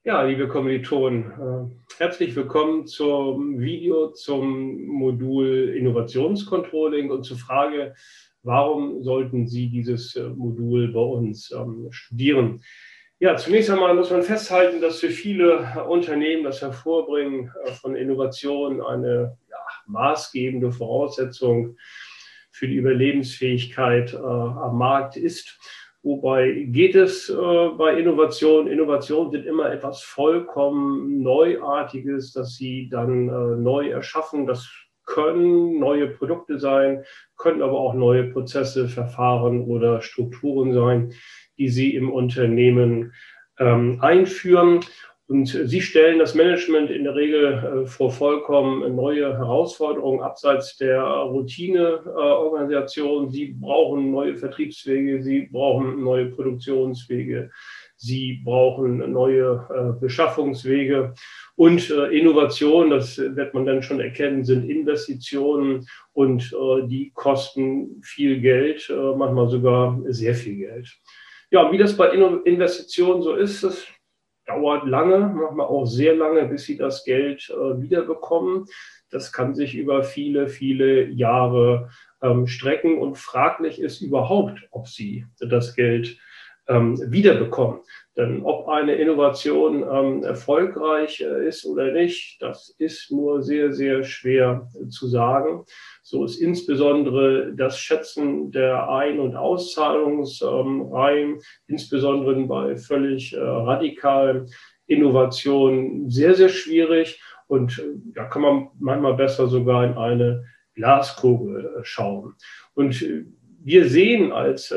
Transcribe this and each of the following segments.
Ja, liebe Kommilitonen, herzlich willkommen zum Video zum Modul Innovationscontrolling und zur Frage, warum sollten Sie dieses Modul bei uns studieren? Ja, zunächst einmal muss man festhalten, dass für viele Unternehmen das Hervorbringen von Innovation eine maßgebende Voraussetzung für die Überlebensfähigkeit am Markt ist. Wobei geht es bei Innovation? Innovationen sind immer etwas vollkommen Neuartiges, das Sie dann neu erschaffen. Das können neue Produkte sein, können aber auch neue Prozesse, Verfahren oder Strukturen sein, die Sie im Unternehmen einführen. Und Sie stellen das Management in der Regel vor vollkommen neue Herausforderungen abseits der Routineorganisation. Sie brauchen neue Vertriebswege, Sie brauchen neue Produktionswege, Sie brauchen neue Beschaffungswege. Und Innovation, das wird man dann schon erkennen, sind Investitionen und die kosten viel Geld, manchmal sogar sehr viel Geld. Ja, wie das bei Investitionen so ist, das dauert lange, manchmal auch sehr lange, bis Sie das Geld wiederbekommen. Das kann sich über viele, viele Jahre strecken und fraglich ist überhaupt, ob Sie das Geld wiederbekommen. Denn ob eine Innovation erfolgreich ist oder nicht, das ist nur sehr, sehr schwer zu sagen. So ist insbesondere das Schätzen der Ein- und Auszahlungsreihen, insbesondere bei völlig radikalen Innovationen, sehr, sehr schwierig. Und da kann man manchmal besser sogar in eine Glaskugel schauen. Und wir sehen als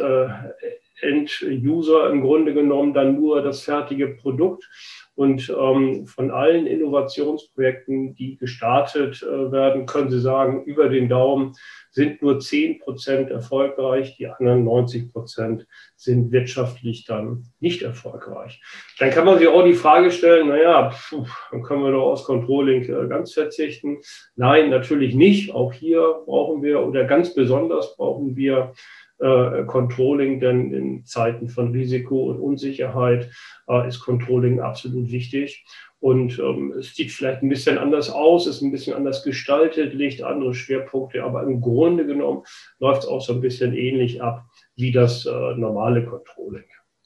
End-User im Grunde genommen dann nur das fertige Produkt. Und von allen Innovationsprojekten, die gestartet werden, können Sie sagen, über den Daumen sind nur 10% erfolgreich, die anderen 90% sind wirtschaftlich dann nicht erfolgreich. Dann kann man sich auch die Frage stellen, naja, dann können wir doch aus Controlling ganz verzichten. Nein, natürlich nicht. Auch hier brauchen wir oder ganz besonders brauchen wir Controlling, denn in Zeiten von Risiko und Unsicherheit ist Controlling absolut wichtig. Und es sieht vielleicht ein bisschen anders aus, ist ein bisschen anders gestaltet, legt andere Schwerpunkte, aber im Grunde genommen läuft es auch so ein bisschen ähnlich ab wie das normale Controlling.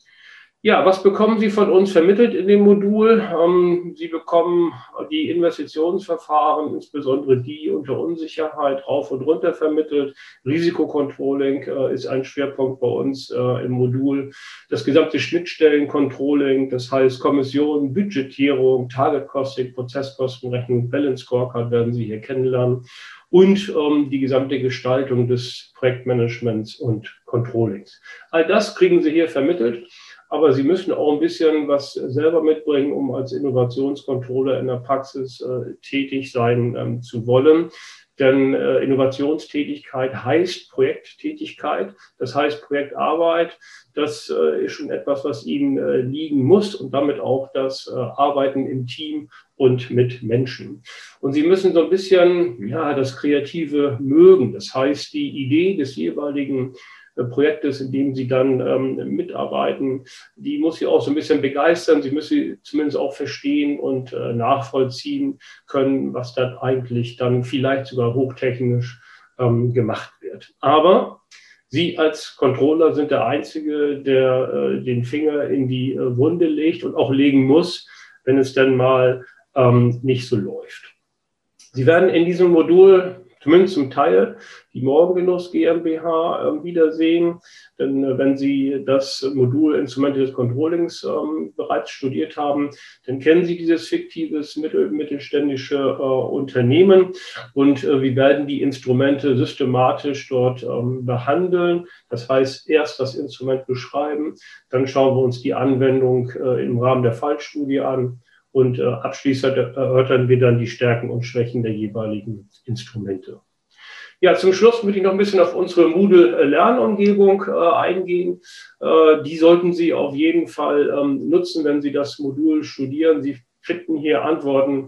Ja, was bekommen Sie von uns vermittelt in dem Modul? Sie bekommen die Investitionsverfahren, insbesondere die unter Unsicherheit, rauf und runter vermittelt. Risikocontrolling ist ein Schwerpunkt bei uns im Modul. Das gesamte Schnittstellencontrolling, das heißt Kommission, Budgetierung, Target Costing, Prozesskostenrechnung, Balance Scorecard werden Sie hier kennenlernen. Und die gesamte Gestaltung des Projektmanagements und Controllings. All das kriegen Sie hier vermittelt. Aber Sie müssen auch ein bisschen was selber mitbringen, um als Innovationscontroller in der Praxis tätig sein zu wollen. Denn Innovationstätigkeit heißt Projekttätigkeit, das heißt Projektarbeit. Das ist schon etwas, was Ihnen liegen muss und damit auch das Arbeiten im Team und mit Menschen. Und Sie müssen so ein bisschen das Kreative mögen. Das heißt, die Idee des jeweiligen Projektes, in dem Sie dann mitarbeiten, die muss Sie auch so ein bisschen begeistern. Sie müssen sie zumindest auch verstehen und nachvollziehen können, was dann eigentlich dann vielleicht sogar hochtechnisch gemacht wird. Aber Sie als Controller sind der Einzige, der den Finger in die Wunde legt und auch legen muss, wenn es dann mal nicht so läuft. Sie werden in diesem Modul zumindest zum Teil die Morgengenuss GmbH wiedersehen. Denn wenn Sie das Modul Instrumente des Controllings bereits studiert haben, dann kennen Sie dieses fiktives mittelständische Unternehmen und wir werden die Instrumente systematisch dort behandeln. Das heißt, erst das Instrument beschreiben, dann schauen wir uns die Anwendung im Rahmen der Fallstudie an. Und abschließend erörtern wir dann die Stärken und Schwächen der jeweiligen Instrumente. Ja, zum Schluss möchte ich noch ein bisschen auf unsere Moodle-Lernumgebung eingehen. Die sollten Sie auf jeden Fall nutzen, wenn Sie das Modul studieren. Sie finden hier Antworten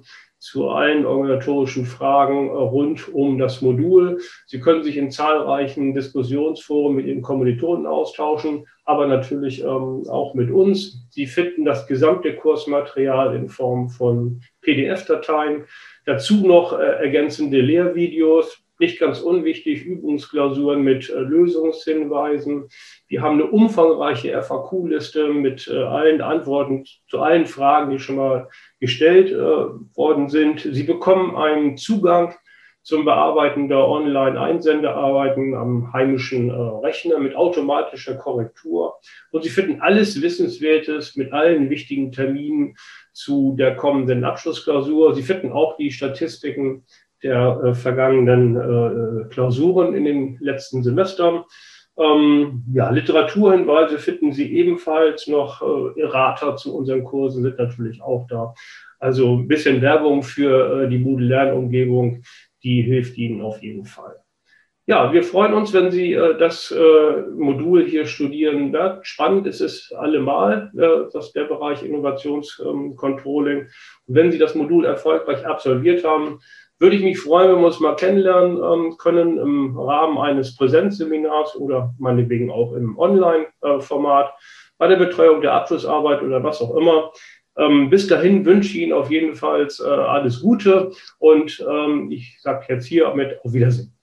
zu allen organisatorischen Fragen rund um das Modul. Sie können sich in zahlreichen Diskussionsforen mit Ihren Kommilitonen austauschen, aber natürlich auch mit uns. Sie finden das gesamte Kursmaterial in Form von PDF-Dateien. Dazu noch ergänzende Lehrvideos. Nicht ganz unwichtig, Übungsklausuren mit Lösungshinweisen. Wir haben eine umfangreiche FAQ-Liste mit allen Antworten zu allen Fragen, die schon mal gestellt worden sind. Sie bekommen einen Zugang zum Bearbeiten der Online-Einsendearbeiten am heimischen Rechner mit automatischer Korrektur. Und Sie finden alles Wissenswertes mit allen wichtigen Terminen zu der kommenden Abschlussklausur. Sie finden auch die Statistiken der vergangenen Klausuren in den letzten Semestern. Ja, Literaturhinweise finden Sie ebenfalls noch. Errata zu unseren Kursen sind natürlich auch da. Also ein bisschen Werbung für die Moodle-Lernumgebung, die hilft Ihnen auf jeden Fall. Ja, wir freuen uns, wenn Sie das Modul hier studieren werden. Spannend ist es allemal, der Bereich Innovationscontrolling. Und wenn Sie das Modul erfolgreich absolviert haben, würde ich mich freuen, wenn wir uns mal kennenlernen können im Rahmen eines Präsenzseminars oder meinetwegen auch im Online-Format bei der Betreuung der Abschlussarbeit oder was auch immer. Bis dahin wünsche ich Ihnen auf jeden Fall alles Gute und ich sage jetzt hier mit auf Wiedersehen.